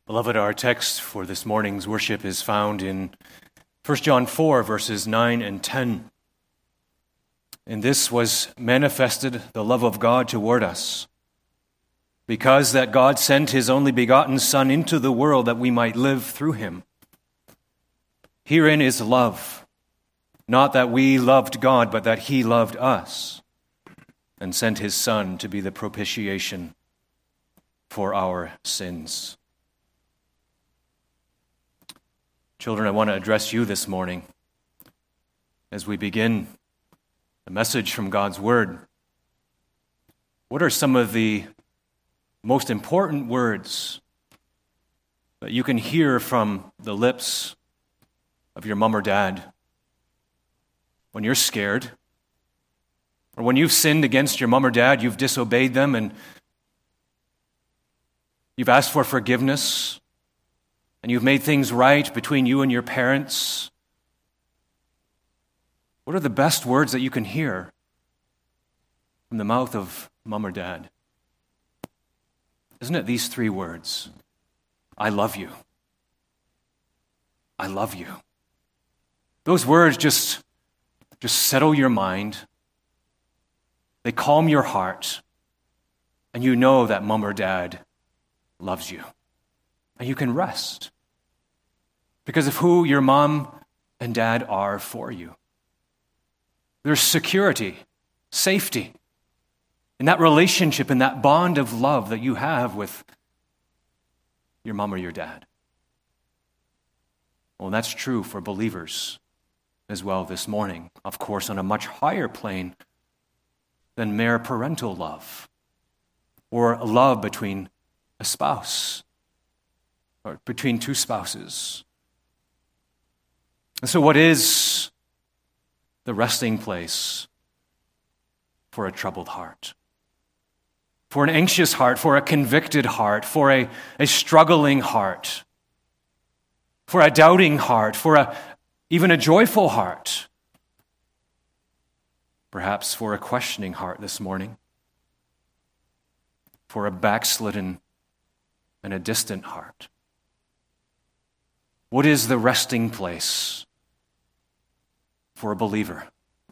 Beloved, our text for this morning's worship is found in 1 John 4, verses 9 and 10. In this was manifested the love of God toward us, because that God sent his only begotten Son into the world that we might live through him. Herein is love, not that we loved God, but that he loved us, and sent his Son to be the propitiation for our sins. Children, I want to address you this morning as we begin the message from God's Word. What are some of the most important words that you can hear from the lips of your mom or dad when you're scared, or when you've sinned against your mom or dad, you've disobeyed them, and you've asked for forgiveness, and you've made things right between you and your parents? What are the best words that you can hear from the mouth of mom or dad? Isn't it these three words? I love you. I love you. Those words just settle your mind. They calm your heart. And you know that mom or dad loves you. And you can rest because of who your mom and dad are for you. There's security, safety in that relationship, in that bond of love that you have with your mom or your dad. Well, that's true for believers as well this morning, of course, on a much higher plane than mere parental love or love between a spouse or between two spouses. And so what is the resting place for a troubled heart? For an anxious heart, for a convicted heart, for a struggling heart, for a doubting heart, for even a joyful heart, perhaps for a questioning heart this morning, for a backslidden and a distant heart. What is the resting place for a believer?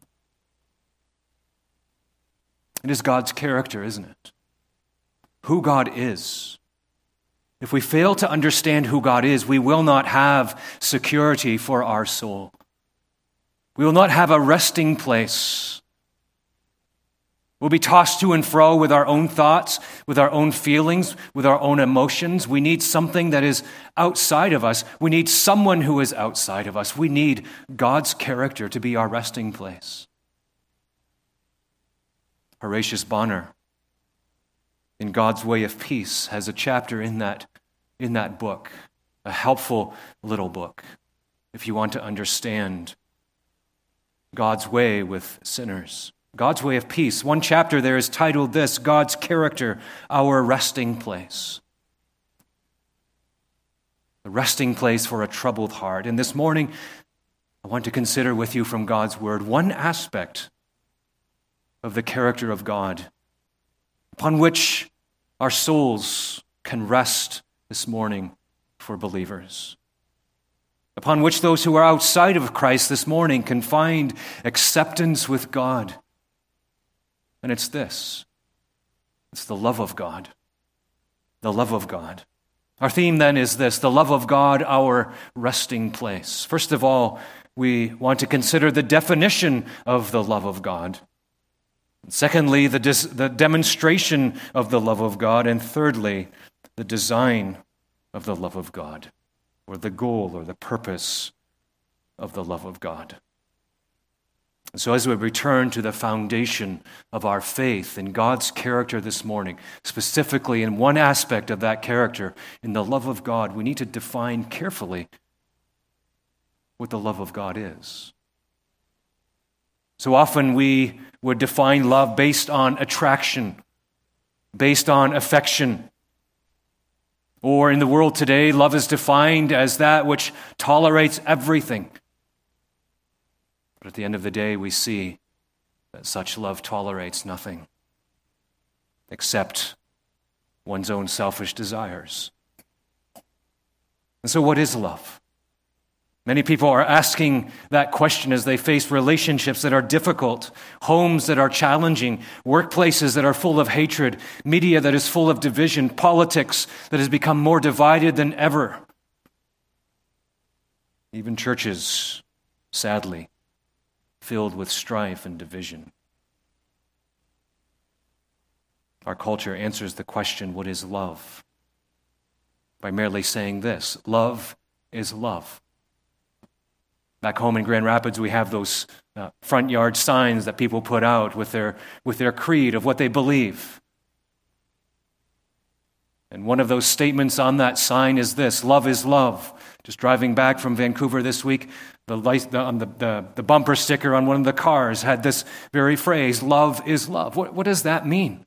It is God's character, isn't it? Who God is. If we fail to understand who God is, we will not have security for our soul. We will not have a resting place. We'll be tossed to and fro with our own thoughts, with our own feelings, with our own emotions. We need something that is outside of us. We need someone who is outside of us. We need God's character to be our resting place. Horatius Bonar, in God's Way of Peace, has a chapter in that book, a helpful little book, if you want to understand God's way with sinners. God's Way of Peace. One chapter there is titled this, God's Character, Our Resting Place. The resting place for a troubled heart. And this morning, I want to consider with you from God's Word one aspect of the character of God upon which our souls can rest this morning for believers, upon which those who are outside of Christ this morning can find acceptance with God. And it's this. It's the love of God. The love of God. Our theme then is this, the love of God, our resting place. First of all, we want to consider the definition of the love of God. Secondly, the demonstration of the love of God. And thirdly, the design of the love of God, or the goal or the purpose of the love of God. So as we return to the foundation of our faith in God's character this morning, specifically in one aspect of that character, in the love of God, we need to define carefully what the love of God is. So often we would define love based on attraction, based on affection. Or in the world today, love is defined as that which tolerates everything. But at the end of the day, we see that such love tolerates nothing except one's own selfish desires. And so what is love? Many people are asking that question as they face relationships that are difficult, homes that are challenging, workplaces that are full of hatred, media that is full of division, politics that has become more divided than ever. Even churches, sadly, filled with strife and division. Our culture answers the question, what is love? By merely saying this, love is love. Back home in Grand Rapids, we have those front yard signs that people put out with their creed of what they believe. And one of those statements on that sign is this, love is love. Just driving back from Vancouver this week, the bumper sticker on one of the cars had this very phrase, love is love. What does that mean?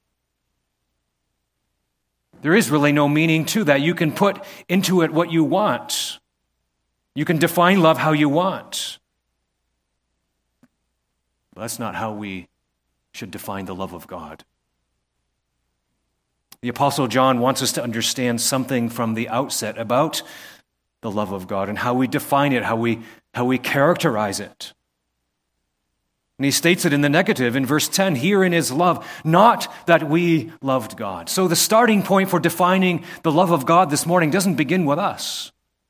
There is really no meaning to that. You can put into it what you want. You can define love how you want. But that's not how we should define the love of God. The Apostle John wants us to understand something from the outset about the love of God and how we define it, how we characterize it. And he states it in the negative in verse 10, herein is love, not that we loved God. So the starting point for defining the love of God this morning doesn't begin with us.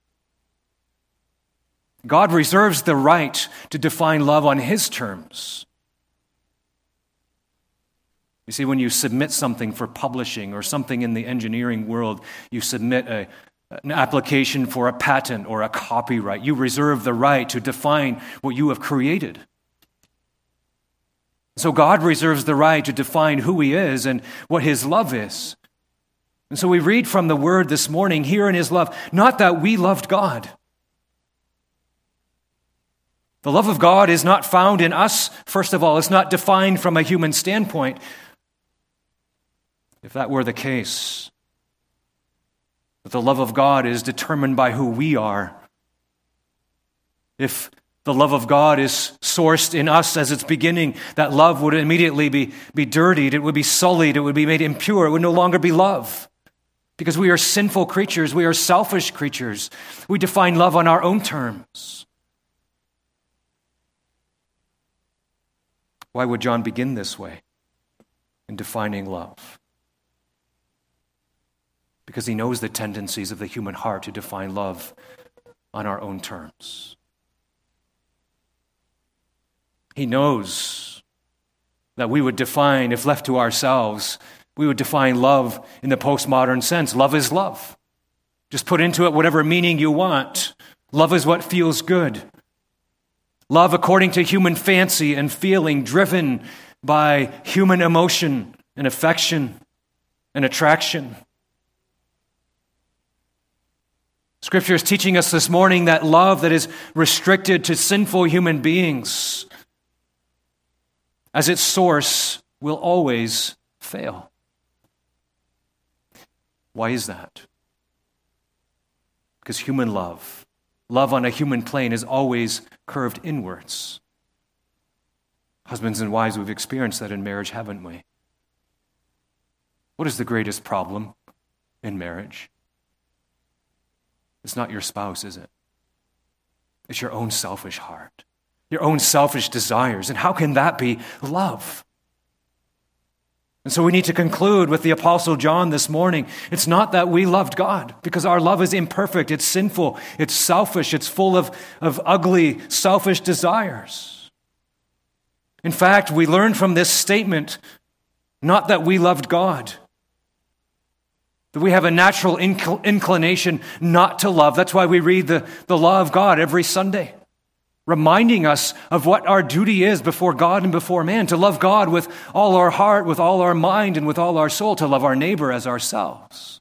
God reserves the right to define love on his terms. You see, when you submit something for publishing or something in the engineering world, you submit an application for a patent or a copyright. You reserve the right to define what you have created. So God reserves the right to define who he is and what his love is. And so we read from the word this morning, herein is love, not that we loved God. The love of God is not found in us, first of all. It's not defined from a human standpoint. If that were the case, that the love of God is determined by who we are. If the love of God is sourced in us as its beginning, that love would immediately be dirtied, it would be sullied, it would be made impure, it would no longer be love. Because we are sinful creatures, we are selfish creatures. We define love on our own terms. Why would John begin this way in defining love? Because he knows the tendencies of the human heart to define love on our own terms. He knows that we would define, if left to ourselves, we would define love in the postmodern sense. Love is love. Just put into it whatever meaning you want. Love is what feels good. Love according to human fancy and feeling, driven by human emotion and affection and attraction. Scripture is teaching us this morning that love that is restricted to sinful human beings, as its source, will always fail. Why is that? Because human love on a human plane is always curved inwards. Husbands and wives, we've experienced that in marriage, haven't we? What is the greatest problem in marriage? It's not your spouse, is it? It's your own selfish heart, your own selfish desires. And how can that be love? And so we need to conclude with the Apostle John this morning. It's not that we loved God, because our love is imperfect, it's sinful, it's selfish, it's full of ugly, selfish desires. In fact, we learn from this statement, not that we loved God, that we have a natural inclination not to love. That's why we read the law of God every Sunday, reminding us of what our duty is before God and before man, to love God with all our heart, with all our mind, and with all our soul, to love our neighbor as ourselves.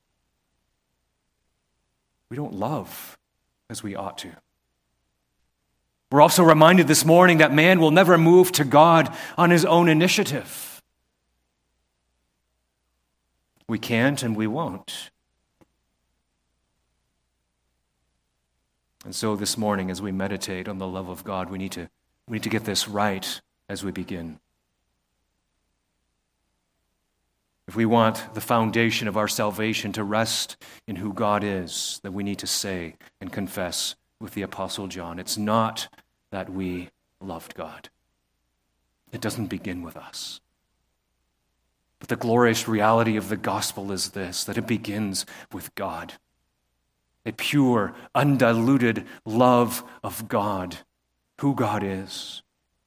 We don't love as we ought to. We're also reminded this morning that man will never move to God on his own initiative. We can't and we won't. And so this morning, as we meditate on the love of God, we need to get this right as we begin. If we want the foundation of our salvation to rest in who God is, then we need to say and confess with the Apostle John, it's not that we loved God. It doesn't begin with us. But the glorious reality of the gospel is this, that it begins with God. A pure, undiluted love of God, who God is.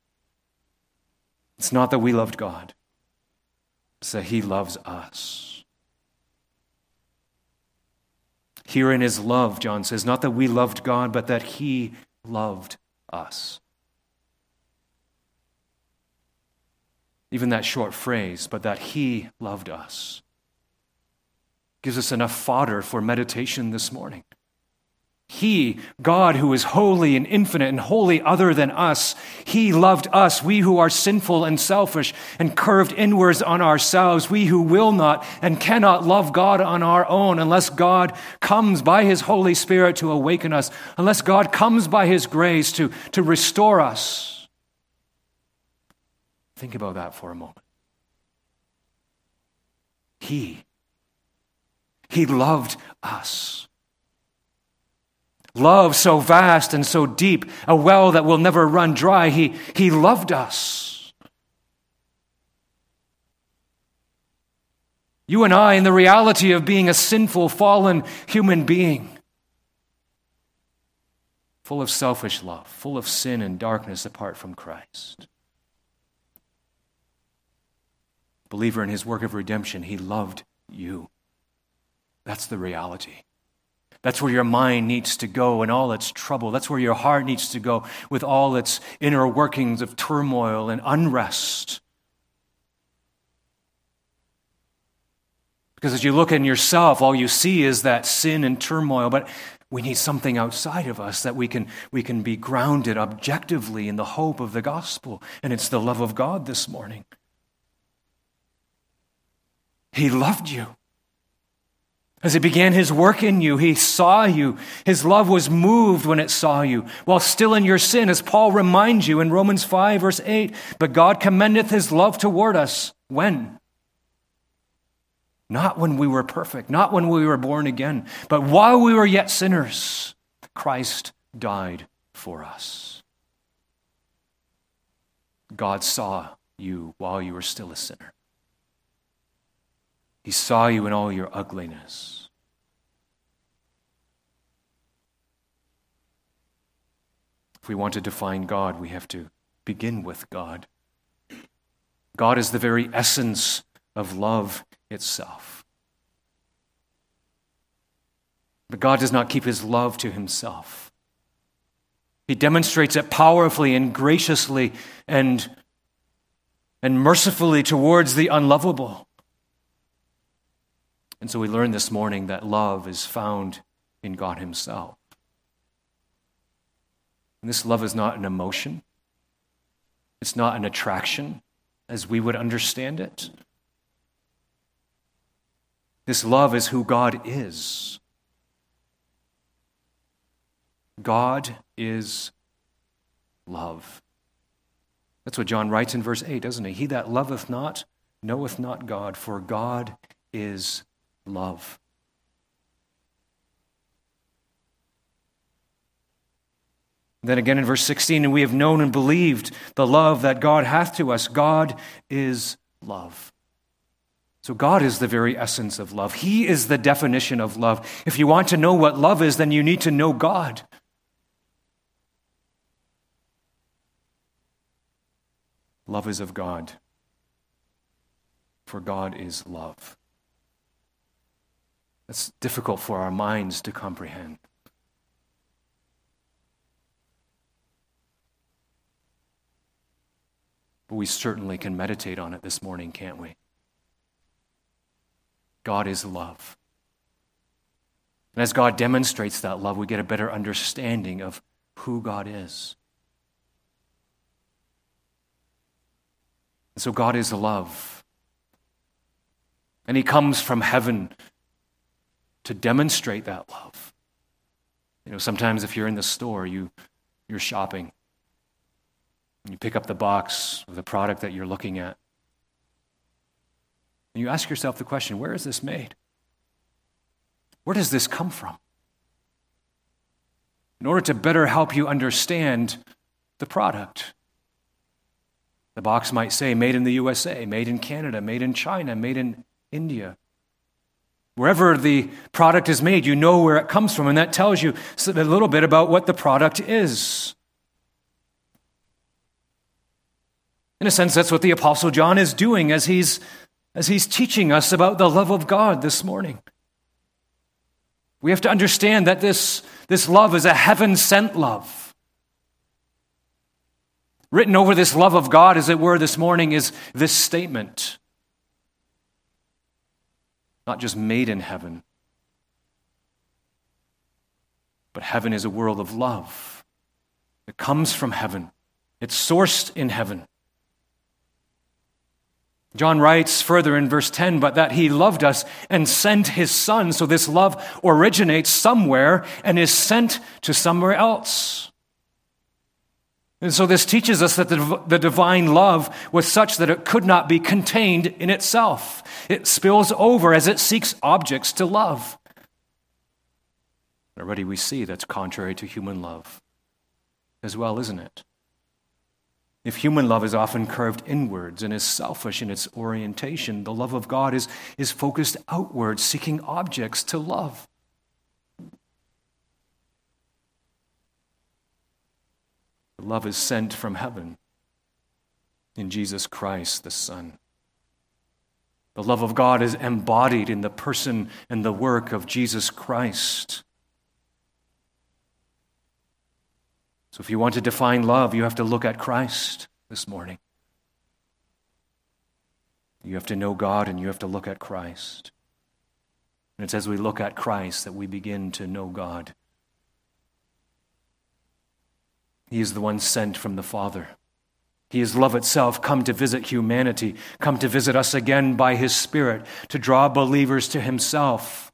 It's not that we loved God. It's that he loves us. Herein is love, John says, not that we loved God, but that he loved us. Even that short phrase, but that he loved us, gives us enough fodder for meditation this morning. He, God, who is holy and infinite and wholly other than us, he loved us, we who are sinful and selfish and curved inwards on ourselves, we who will not and cannot love God on our own unless God comes by his Holy Spirit to awaken us, unless God comes by his grace to restore us. Think about that for a moment. He loved us. Love so vast and so deep, a well that will never run dry. He loved us. You and I, in the reality of being a sinful, fallen human being, full of selfish love, full of sin and darkness apart from Christ. Believer in his work of redemption, he loved you. That's the reality. That's where your mind needs to go in all its trouble. That's where your heart needs to go with all its inner workings of turmoil and unrest. Because as you look in yourself, all you see is that sin and turmoil, but we need something outside of us that we can be grounded objectively in the hope of the gospel. And it's the love of God this morning. He loved you. As he began his work in you, he saw you. His love was moved when it saw you, while still in your sin, as Paul reminds you in Romans 5, verse 8. But God commendeth his love toward us. When? Not when we were perfect, not when we were born again, but while we were yet sinners, Christ died for us. God saw you while you were still a sinner. He saw you in all your ugliness. If we want to define God, we have to begin with God. God is the very essence of love itself. But God does not keep his love to himself. He demonstrates it powerfully and graciously and mercifully towards the unlovable. And so we learn this morning that love is found in God himself. And this love is not an emotion. It's not an attraction as we would understand it. This love is who God is. God is love. That's what John writes in verse 8, doesn't he? He that loveth not knoweth not God, for God is love. Then again in verse 16, and we have known and believed the love that God hath to us. God is love. So God is the very essence of love. He is the definition of love. If you want to know what love is, then you need to know God. Love is of God, for God is love. That's difficult for our minds to comprehend. But we certainly can meditate on it this morning, can't we? God is love. And as God demonstrates that love, we get a better understanding of who God is. And so God is love. And he comes from heaven to demonstrate that love. You know, sometimes if you're in the store, you're shopping. You pick up the box of the product that you're looking at. And you ask yourself the question, where is this made? Where does this come from? In order to better help you understand the product. The box might say, made in the USA, made in Canada, made in China, made in India. Wherever the product is made, you know where it comes from, and that tells you a little bit about what the product is. In a sense, that's what the Apostle John is doing as he's teaching us about the love of God this morning. We have to understand that this love is a heaven-sent love. Written over this love of God, as it were, this morning is this statement. Not just made in heaven, but heaven is a world of love. It comes from heaven. It's sourced in heaven. John writes further in verse 10, but that he loved us and sent his Son. So this love originates somewhere and is sent to somewhere else. And so this teaches us that the divine love was such that it could not be contained in itself. It spills over as it seeks objects to love. Already we see that's contrary to human love as well, isn't it? If human love is often curved inwards and is selfish in its orientation, the love of God is focused outwards, seeking objects to love. Love is sent from heaven in Jesus Christ, the Son. The love of God is embodied in the person and the work of Jesus Christ. So if you want to define love, you have to look at Christ this morning. You have to know God and you have to look at Christ. And it's as we look at Christ that we begin to know God. He is the one sent from the Father. He is love itself, come to visit humanity, come to visit us again by his Spirit, to draw believers to himself,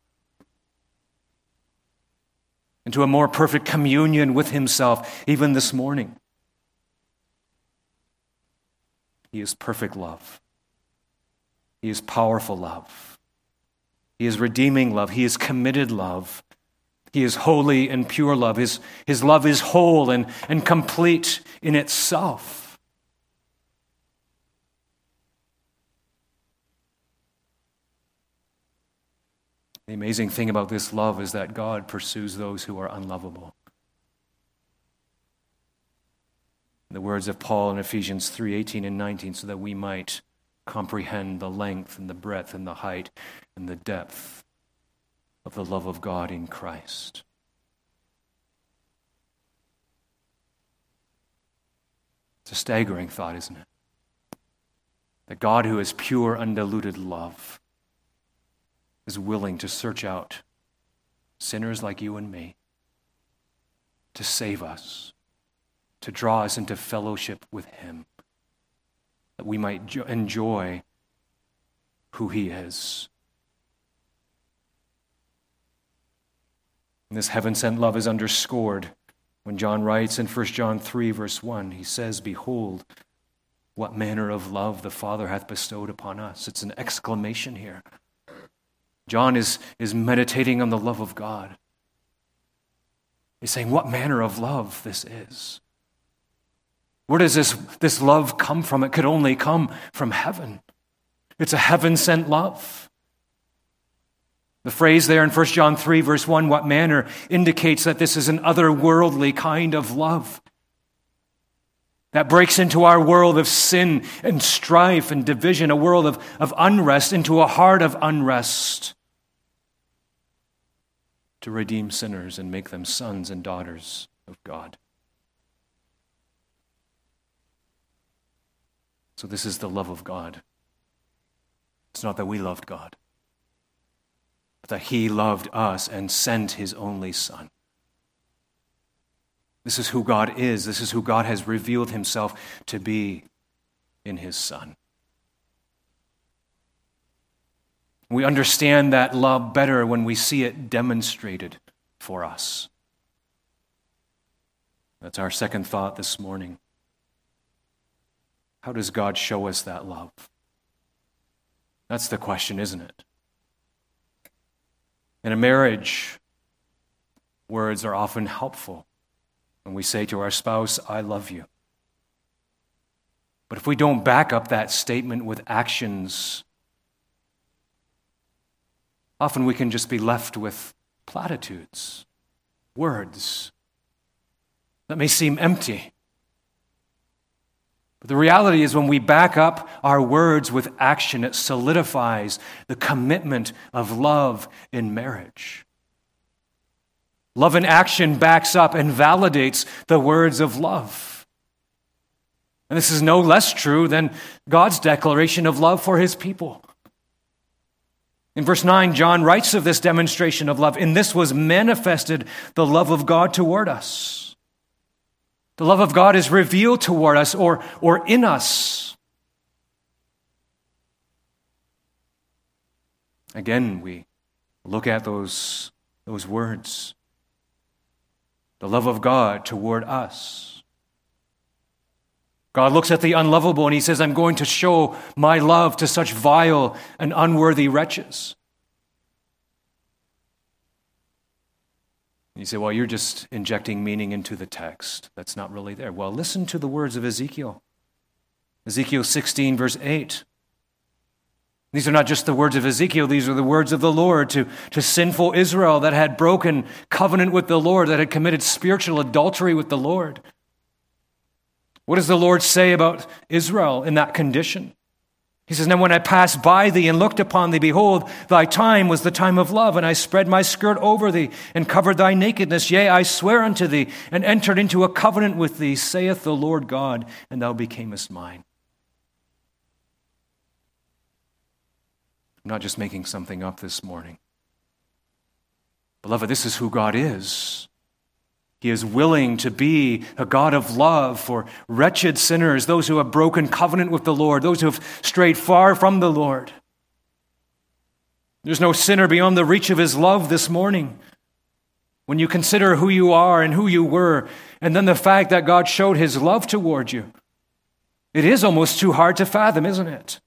into a more perfect communion with himself, even this morning. He is perfect love. He is powerful love. He is redeeming love. He is committed love. He is holy and pure love. His love is whole and complete in itself. The amazing thing about this love is that God pursues those who are unlovable. In the words of Paul in Ephesians 3:18 and 19, so that we might comprehend the length and the breadth and the height and the depth of the love of God in Christ. It's a staggering thought, isn't it? That God, who is pure, undiluted love, is willing to search out sinners like you and me, to save us, to draw us into fellowship with him, that we might enjoy who he is. And this heaven-sent love is underscored when John writes in 1 John 3, verse 1. He says, "Behold, what manner of love the Father hath bestowed upon us." It's an exclamation here. John is meditating on the love of God. He's saying, what manner of love this is. Where does this love come from? It could only come from heaven. It's a heaven-sent love. The phrase there in 1 John 3, verse 1, what manner, indicates that this is an otherworldly kind of love that breaks into our world of sin and strife and division, a world of unrest, into a heart of unrest, to redeem sinners and make them sons and daughters of God. So this is the love of God. It's not that we loved God, but that he loved us and sent his only Son. This is who God is. This is who God has revealed himself to be in his Son. We understand that love better when we see it demonstrated for us. That's our second thought this morning. How does God show us that love? That's the question, isn't it? In a marriage, words are often helpful when we say to our spouse, I love you. But if we don't back up that statement with actions, often we can just be left with platitudes, words that may seem empty. But the reality is when we back up our words with action, it solidifies the commitment of love in marriage. Love in action backs up and validates the words of love. And this is no less true than God's declaration of love for his people. In verse 9, John writes of this demonstration of love. In this was manifested the love of God toward us. The love of God is revealed toward us or in us. Again, we look at those words. The love of God toward us. God looks at the unlovable and he says, I'm going to show my love to such vile and unworthy wretches. You say, well, you're just injecting meaning into the text. That's not really there. Well, listen to the words of Ezekiel. Ezekiel 16, verse 8. These are not just the words of Ezekiel. These are the words of the Lord to sinful Israel that had broken covenant with the Lord, that had committed spiritual adultery with the Lord. What does the Lord say about Israel in that condition? He says, now when I passed by thee and looked upon thee, behold, thy time was the time of love, and I spread my skirt over thee and covered thy nakedness. Yea, I swear unto thee and entered into a covenant with thee, saith the Lord God, and thou becamest mine. I'm not just making something up this morning. Beloved, this is who God is. He is willing to be a God of love for wretched sinners, those who have broken covenant with the Lord, those who have strayed far from the Lord. There's no sinner beyond the reach of his love this morning. When you consider who you are and who you were, and then the fact that God showed his love toward you, it is almost too hard to fathom, isn't it?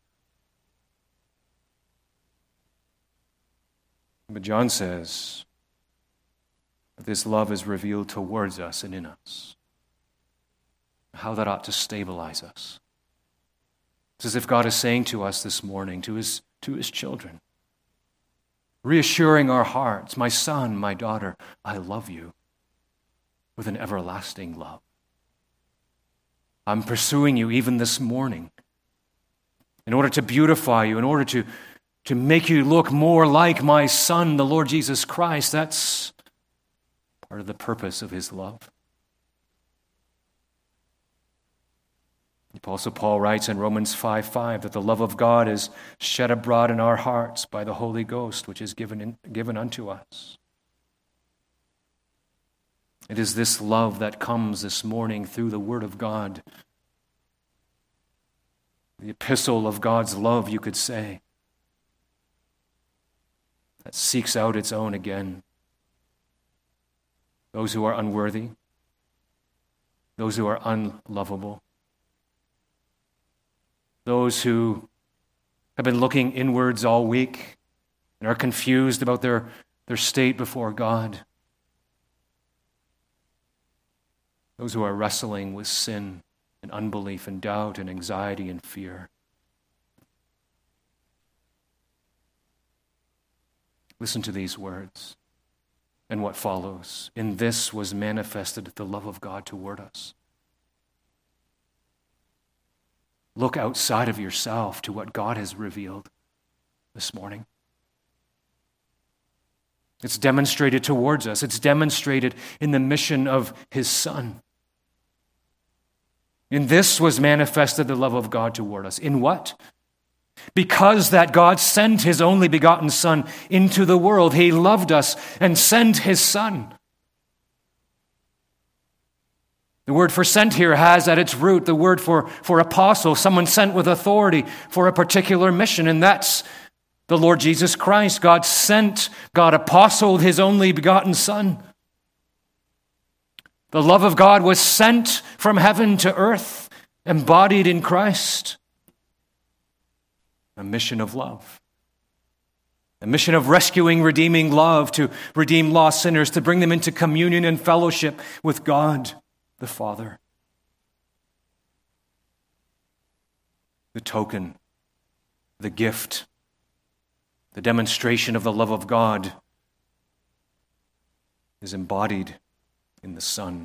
But John says, this love is revealed towards us and in us. How that ought to stabilize us. It's as if God is saying to us this morning, to his children, reassuring our hearts, my son, my daughter, I love you with an everlasting love. I'm pursuing you even this morning in order to beautify you, in order to make you look more like my Son, the Lord Jesus Christ. That's part of the purpose of his love. The Apostle Paul writes in Romans 5:5 that the love of God is shed abroad in our hearts by the Holy Ghost, which is given unto us. It is this love that comes this morning through the Word of God. The epistle of God's love, you could say, that seeks out its own again. Those who are unworthy, those who are unlovable, those who have been looking inwards all week and are confused about their state before God, those who are wrestling with sin and unbelief and doubt and anxiety and fear. Listen to these words. And what follows. In this was manifested the love of God toward us. Look outside of yourself to what God has revealed this morning. It's demonstrated towards us. It's demonstrated in the mission of his Son. In this was manifested the love of God toward us. In what? Because that God sent his only begotten Son into the world. He loved us and sent his Son. The word for sent here has at its root the word for apostle, someone sent with authority for a particular mission, and that's the Lord Jesus Christ. God sent, God apostled his only begotten Son. The love of God was sent from heaven to earth, embodied in Christ. a mission of love. A mission of rescuing, redeeming love to redeem lost sinners, to bring them into communion and fellowship with God the Father. The token, the gift, the demonstration of the love of God is embodied in the Son.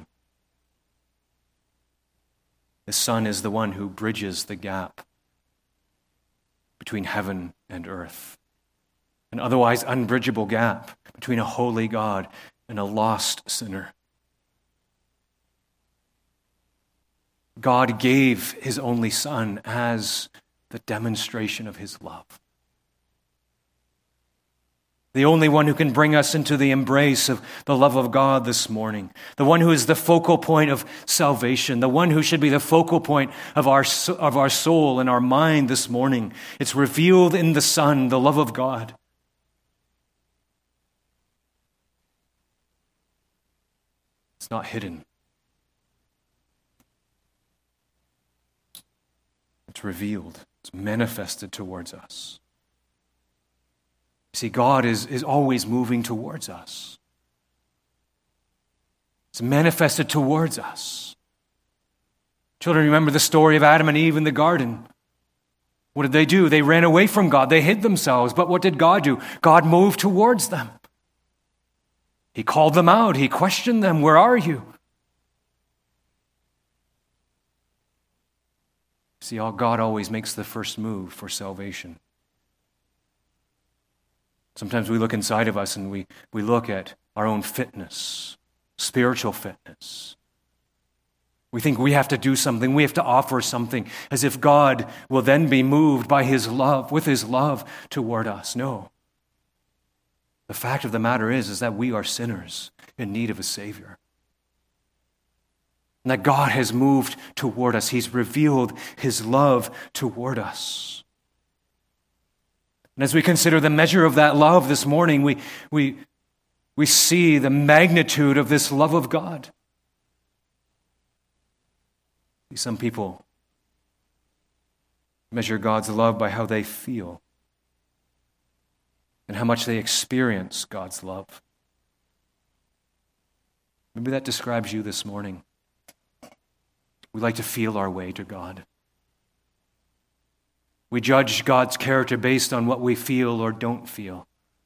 The Son is the one who bridges the gap between heaven and earth, an otherwise unbridgeable gap between a holy God and a lost sinner. God gave his only Son as the demonstration of his love. The only one who can bring us into the embrace of the love of God this morning. The one who is the focal point of salvation. The one who should be the focal point of our soul and our mind this morning. It's revealed in the Son, the love of God. It's not hidden. It's revealed. It's manifested towards us. See, God is always moving towards us. It's manifested towards us. Children, remember the story of Adam and Eve in the garden. What did they do? They ran away from God. They hid themselves. But what did God do? God moved towards them. He called them out. He questioned them. Where are you? See, God always makes the first move for salvation. Sometimes we look inside of us and we look at our own fitness, spiritual fitness. We think we have to do something, we have to offer something, as if God will then be moved by his love, with his love toward us. No. The fact of the matter is that we are sinners in need of a Savior. And that God has moved toward us. He's revealed his love toward us. And as we consider the measure of that love this morning, we see the magnitude of this love of God. Some people measure God's love by how they feel and how much they experience God's love. Maybe that describes you this morning. We like to feel our way to God. We judge God's character based on what we feel or don't feel.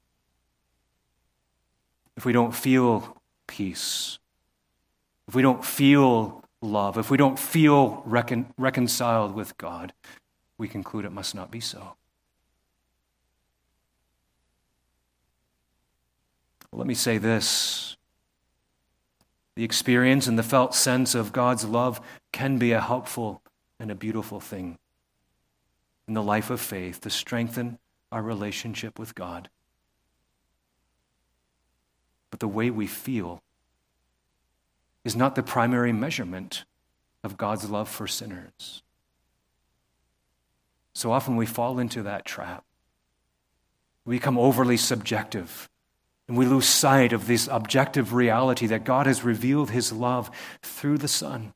If we don't feel peace, if we don't feel love, if we don't feel reconciled with God, we conclude it must not be so. Well, let me say this. The experience and the felt sense of God's love can be a helpful and a beautiful thing in the life of faith to strengthen our relationship with God. But the way we feel is not the primary measurement of God's love for sinners. So often we fall into that trap. We become overly subjective, and we lose sight of this objective reality that God has revealed his love through the Son.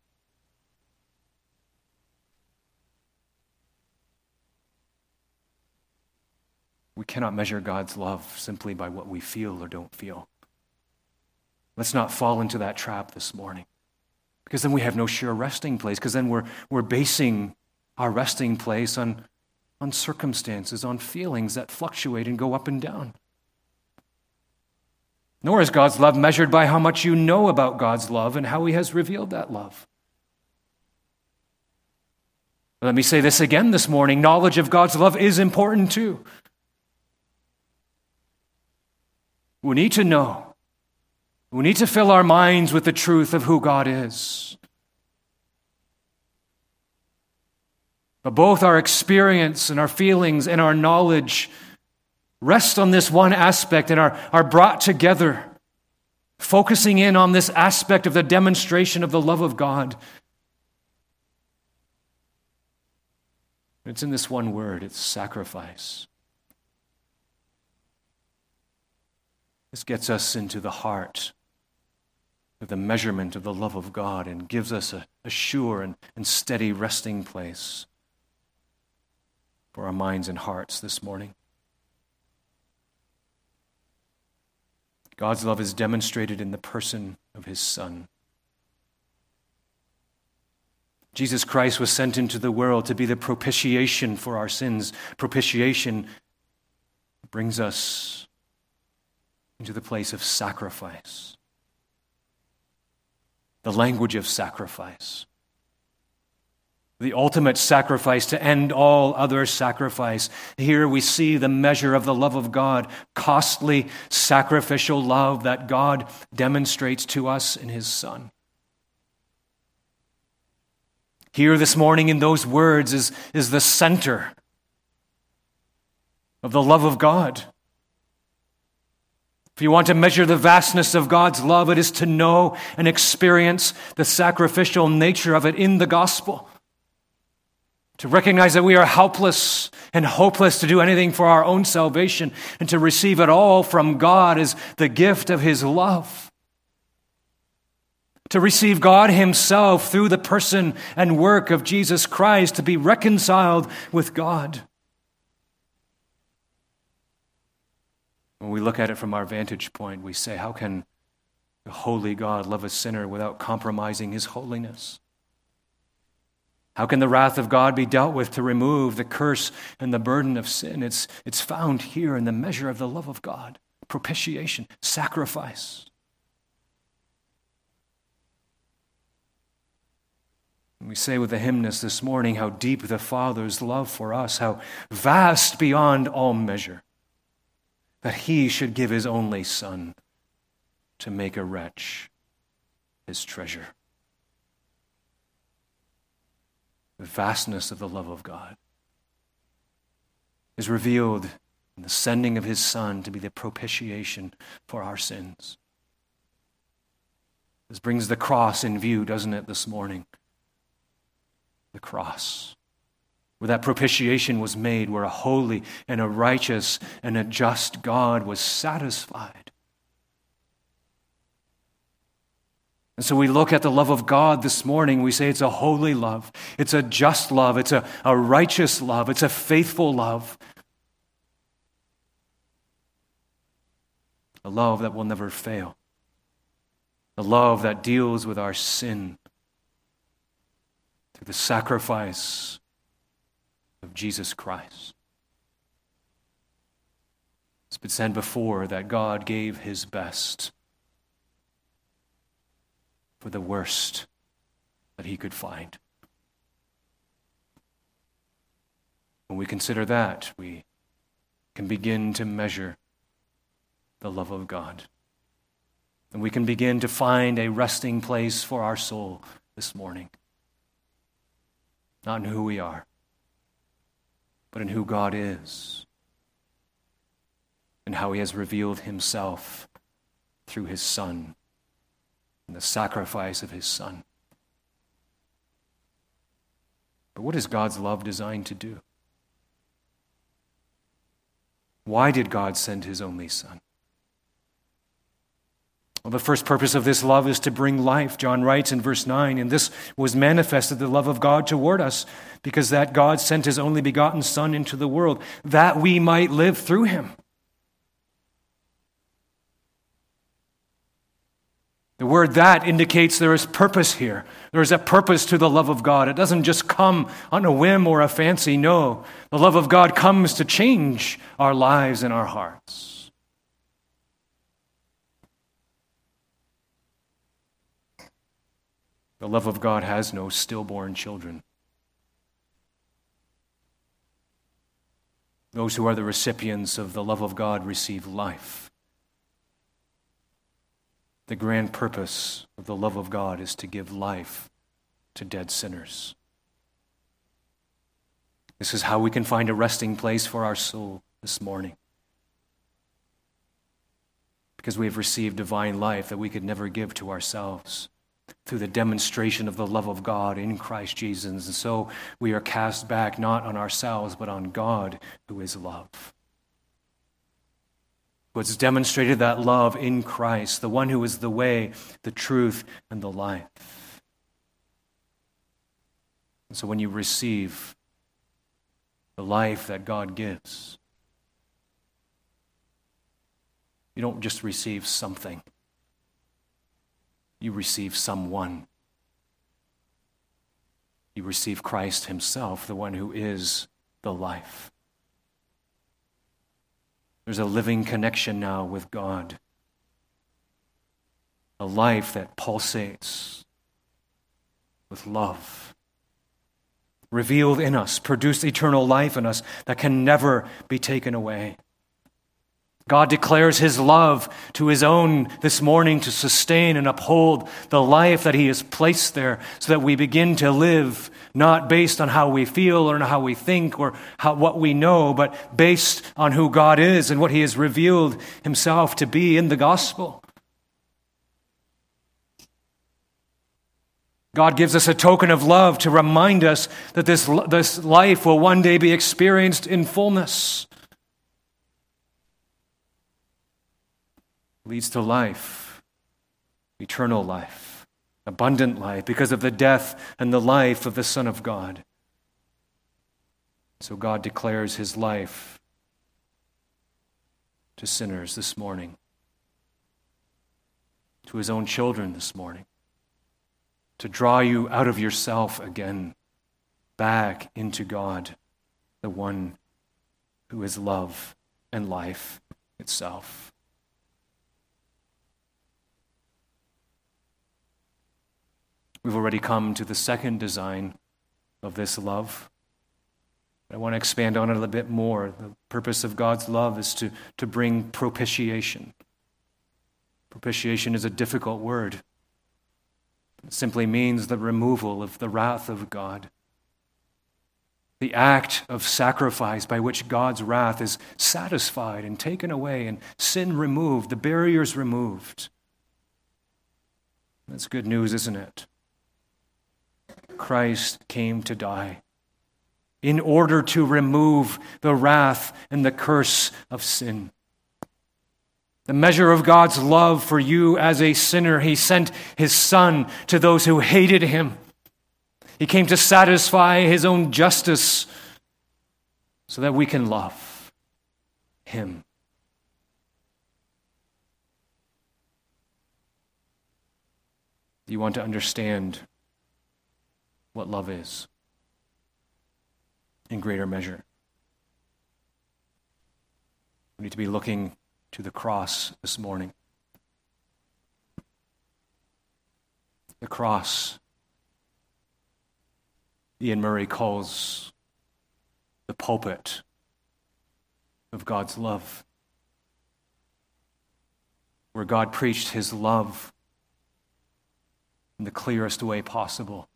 We cannot measure God's love simply by what we feel or don't feel. Let's not fall into that trap this morning, because then we have no sure resting place, because then we're basing our resting place on circumstances, on feelings that fluctuate and go up and down. Nor is God's love measured by how much you know about God's love and how he has revealed that love. Let me say this again this morning. Knowledge of God's love is important too. We need to know. We need to fill our minds with the truth of who God is. But both our experience and our feelings and our knowledge rest on this one aspect and are brought together, focusing in on this aspect of the demonstration of the love of God. It's in this one word, it's sacrifice. This gets us into the heart of the measurement of the love of God and gives us a sure and steady resting place. for our minds and hearts this morning. God's love is demonstrated in the person of his Son. Jesus Christ was sent into the world to be the propitiation for our sins. Propitiation brings us into the place of sacrifice, the language of sacrifice, the ultimate sacrifice to end all other sacrifice. Here we see the measure of the love of God, costly, sacrificial love that God demonstrates to us in his Son. Here this morning in those words is the center of the love of God. If you want to measure the vastness of God's love, it is to know and experience the sacrificial nature of it in the gospel. To recognize that we are helpless and hopeless to do anything for our own salvation, and to receive it all from God as the gift of his love. To receive God himself through the person and work of Jesus Christ, to be reconciled with God. When we look at it from our vantage point, we say, how can the holy God love a sinner without compromising his holiness? How can the wrath of God be dealt with to remove the curse and the burden of sin? It's found here in the measure of the love of God. Propitiation, sacrifice. And we say with the hymnist this morning how deep the Father's love for us, how vast beyond all measure, that he should give his only Son to make a wretch his treasure. The vastness of the love of God is revealed in the sending of his Son to be the propitiation for our sins. This brings the cross in view, doesn't it, this morning? The cross, where that propitiation was made, where a holy and a righteous and a just God was satisfied. And so we look at the love of God this morning, we say it's a holy love, it's a just love, it's a righteous love, it's a faithful love. A love that will never fail. A love that deals with our sin through the sacrifice of Jesus Christ. It's been said before that God gave his best for the worst that he could find. When we consider that, we can begin to measure the love of God. And we can begin to find a resting place for our soul this morning. Not in who we are, but in who God is, and how he has revealed himself through his Son and the sacrifice of his Son. But what is God's love designed to do? Why did God send his only Son? Well, the first purpose of this love is to bring life. John writes in verse 9, and this was manifested, the love of God toward us, because that God sent his only begotten Son into the world, that we might live through him. The word "that" indicates there is purpose here. There is a purpose to the love of God. It doesn't just come on a whim or a fancy. No, the love of God comes to change our lives and our hearts. The love of God has no stillborn children. Those who are the recipients of the love of God receive life. The grand purpose of the love of God is to give life to dead sinners. This is how we can find a resting place for our soul this morning. Because we have received divine life that we could never give to ourselves through the demonstration of the love of God in Christ Jesus. And so we are cast back not on ourselves, but on God who is love. Who has demonstrated that love in Christ, the one who is the way, the truth, and the life. And so when you receive the life that God gives. You don't just receive something. You receive someone. You receive Christ himself, the one who is the life. There's a living connection now with God. A life that pulsates with love. Revealed in us, produced eternal life in us that can never be taken away. God declares his love to his own this morning to sustain and uphold the life that he has placed there so that we begin to live not based on how we feel or on how we think or what we know, but based on who God is and what he has revealed himself to be in the gospel. God gives us a token of love to remind us that this life will one day be experienced in fullness. Leads to life, eternal life, abundant life, because of the death and the life of the Son of God. So God declares his life to sinners this morning, to his own children this morning, to draw you out of yourself again, back into God, the one who is love and life itself. We've already come to the second design of this love. I want to expand on it a little bit more. The purpose of God's love is to bring propitiation. Propitiation is a difficult word. It simply means the removal of the wrath of God. The act of sacrifice by which God's wrath is satisfied and taken away and sin removed, the barriers removed. That's good news, isn't it? Christ came to die in order to remove the wrath and the curse of sin. The measure of God's love for you as a sinner, he sent his Son to those who hated him. He came to satisfy his own justice so that we can love him. Do you want to understand what love is in greater measure? We need to be looking to the cross this morning. The cross, Ian Murray calls the pulpit of God's love, where God preached his love in the clearest way possible,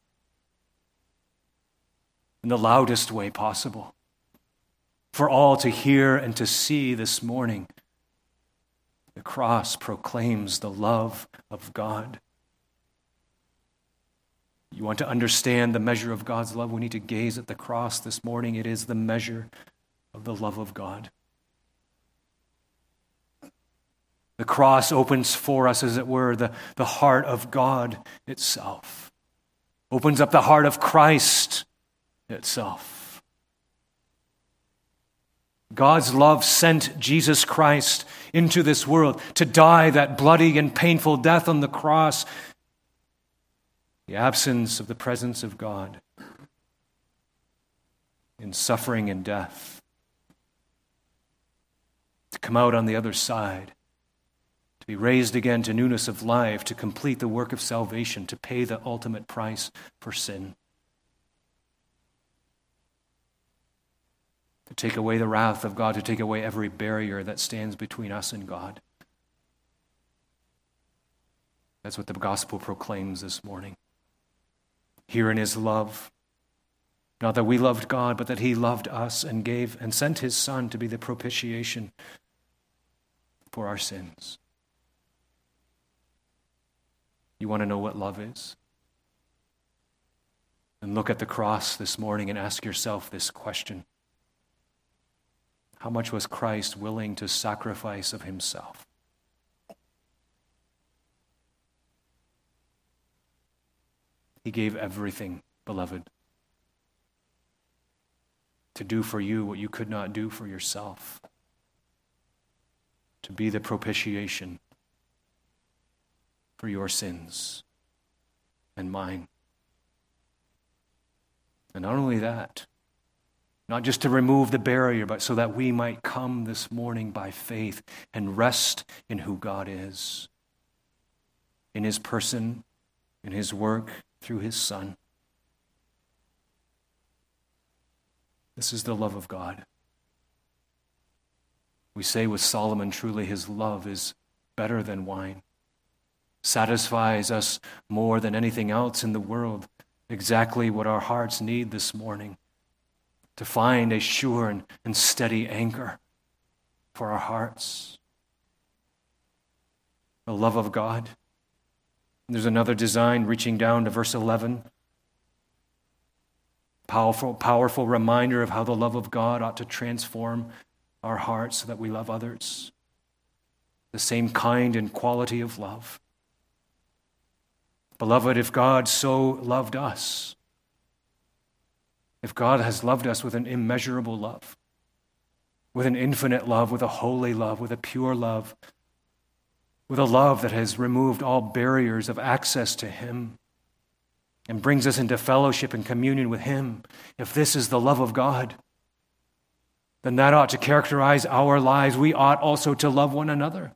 in the loudest way possible, for all to hear and to see this morning. The cross proclaims the love of God. You want to understand the measure of God's love? We need to gaze at the cross this morning. It is the measure of the love of God. The cross opens for us, as it were, the heart of God itself. Opens up the heart of Christ itself. God's love sent Jesus Christ into this world to die that bloody and painful death on the cross. The absence of the presence of God in suffering and death. To come out on the other side, to be raised again to newness of life, to complete the work of salvation, to pay the ultimate price for sin. To take away the wrath of God, to take away every barrier that stands between us and God. That's what the gospel proclaims this morning. Herein is love. Not that we loved God, but that he loved us and gave and sent his Son to be the propitiation for our sins. You want to know what love is? And look at the cross this morning and ask yourself this question. How much was Christ willing to sacrifice of himself? He gave everything, beloved. to do for you what you could not do for yourself, to be the propitiation for your sins and mine. And not only that, not just to remove the barrier, but so that we might come this morning by faith and rest in who God is, in his person, in his work through his Son. This is the love of God. We say with Solomon, truly his love is better than wine, satisfies us more than anything else in the world, exactly what our hearts need this morning, to find a sure and steady anchor for our hearts. The love of God. There's another design reaching down to verse 11. Powerful reminder of how the love of God ought to transform our hearts so that we love others. The same kind and quality of love. Beloved, if God so loved us, if God has loved us with an immeasurable love, with an infinite love, with a holy love, with a pure love, with a love that has removed all barriers of access to him and brings us into fellowship and communion with him, if this is the love of God, then that ought to characterize our lives. We ought also to love one another.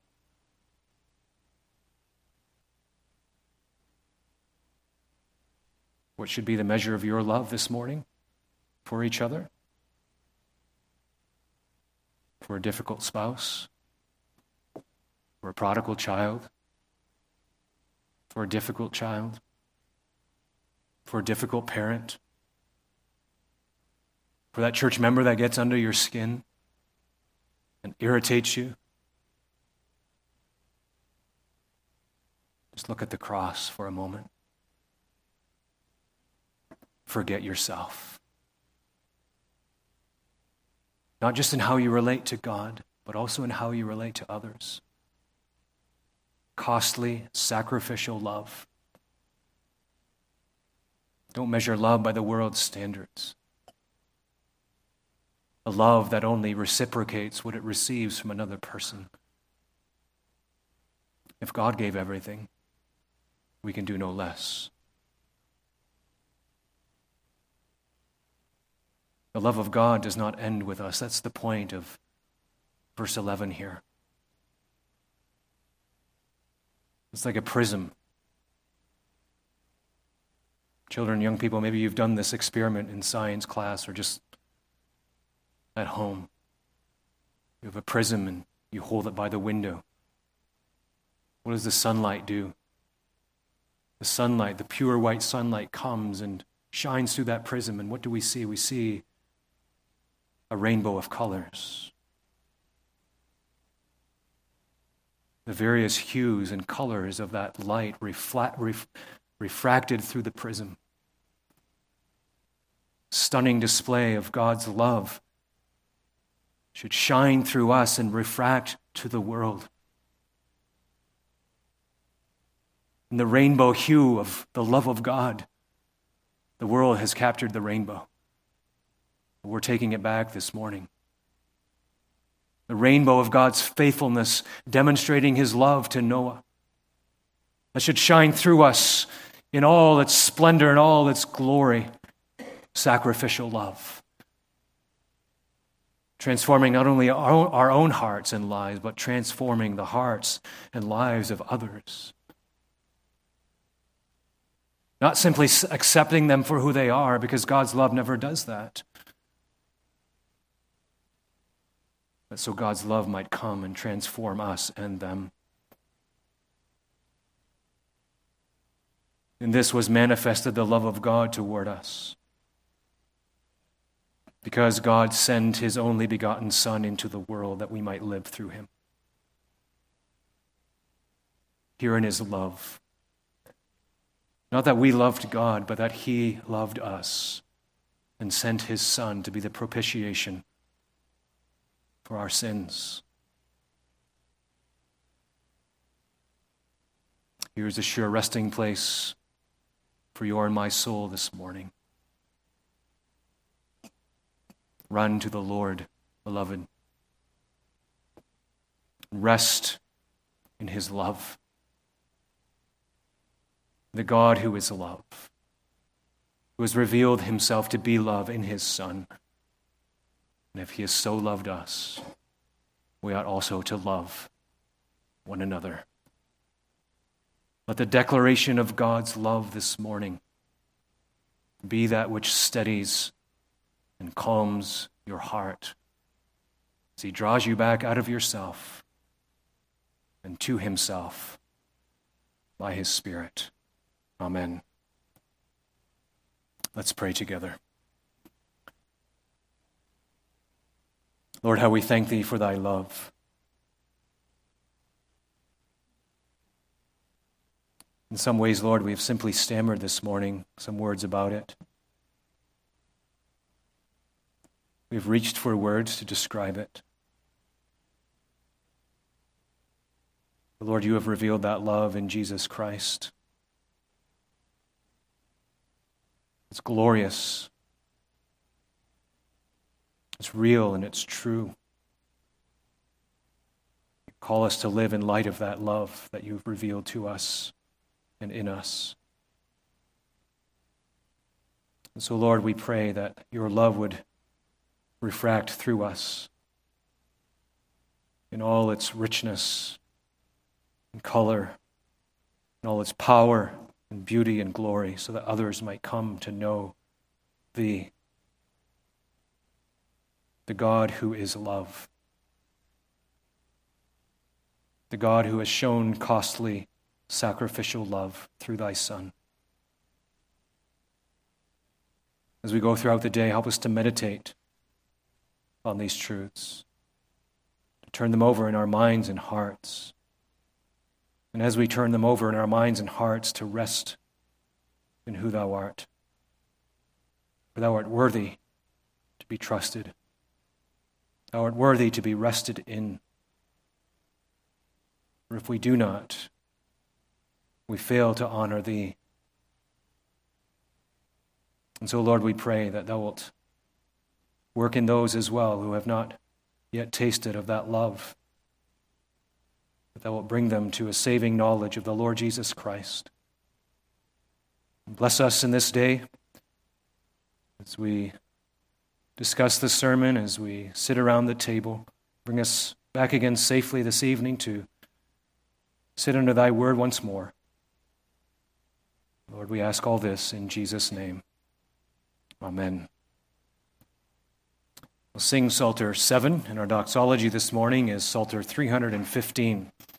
What should be the measure of your love this morning for each other? For a difficult spouse? For a prodigal child? For a difficult child? For a difficult parent? For that church member that gets under your skin and irritates you? Just look at the cross for a moment. Forget yourself. Not just in how you relate to God, but also in how you relate to others. Costly, sacrificial love. Don't measure love by the world's standards. A love that only reciprocates what it receives from another person. If God gave everything, we can do no less. The love of God does not end with us. That's the point of verse 11 here. It's like a prism. Children, young people, maybe you've done this experiment in science class or just at home. You have a prism and you hold it by the window. What does the sunlight do? The sunlight, the pure white sunlight comes and shines through that prism, and what do we see? We see a rainbow of colors. The various hues and colors of that light refracted through the prism. Stunning display of God's love should shine through us and refract to the world. In the rainbow hue of the love of God, the world has captured the rainbow. We're taking it back this morning. The rainbow of God's faithfulness demonstrating his love to Noah. That should shine through us in all its splendor and all its glory. Sacrificial love. Transforming not only our own hearts and lives, but transforming the hearts and lives of others. Not simply accepting them for who they are, because God's love never does that. But so God's love might come and transform us and them. In this was manifested the love of God toward us, because God sent his only begotten Son into the world that we might live through him. Herein is love. Not that we loved God, but that he loved us and sent his Son to be the propitiation for our sins. Here's a sure resting place for your and my soul this morning. Run to the Lord, beloved. Rest in his love. The God who is love, who has revealed himself to be love in his Son. And if he has so loved us, we ought also to love one another. Let the declaration of God's love this morning be that which steadies and calms your heart as he draws you back out of yourself and to himself by his Spirit. Amen. Let's pray together. Lord, how we thank thee for thy love. In some ways, Lord, we have simply stammered this morning some words about it. We've reached for words to describe it. But Lord, you have revealed that love in Jesus Christ. It's glorious. It's real and it's true. You call us to live in light of that love that you've revealed to us and in us. And so, Lord, we pray that your love would refract through us in all its richness and color, in all its power and beauty and glory, so that others might come to know thee, the God who is love, the God who has shown costly, sacrificial love through thy Son. As we go throughout the day, help us to meditate on these truths, to turn them over in our minds and hearts. And as we turn them over in our minds and hearts, to rest in who thou art. For thou art worthy to be trusted. Thou art worthy to be rested in. For if we do not, we fail to honor thee. And so, Lord, we pray that thou wilt work in those as well who have not yet tasted of that love, that thou wilt bring them to a saving knowledge of the Lord Jesus Christ. Bless us in this day as we discuss the sermon, as we sit around the table. Bring us back again safely this evening to sit under thy word once more. Lord, we ask all this in Jesus' name. Amen. We'll sing Psalter 7, and our doxology this morning is Psalter 315.